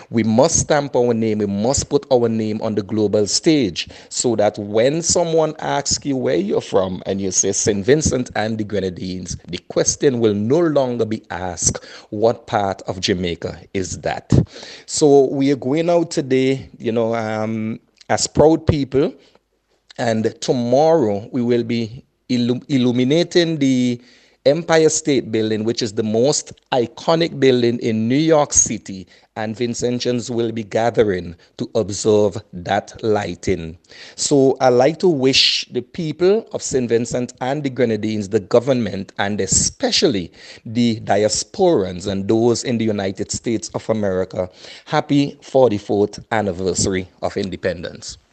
We must stamp our name. We must put our name on the global stage so that when someone asks you where you're from and you say St. Vincent and the Grenadines, the question will no longer be asked, what part of Jamaica is that? So we are going out today, as proud people, and tomorrow we will be illuminating the Empire State Building, which is the most iconic building in New York City, and Vincentians will be gathering to observe that lighting. So I like to wish the people of St. Vincent and the Grenadines, the government, and especially the diasporans and those in the United States of America, happy 44th anniversary of independence.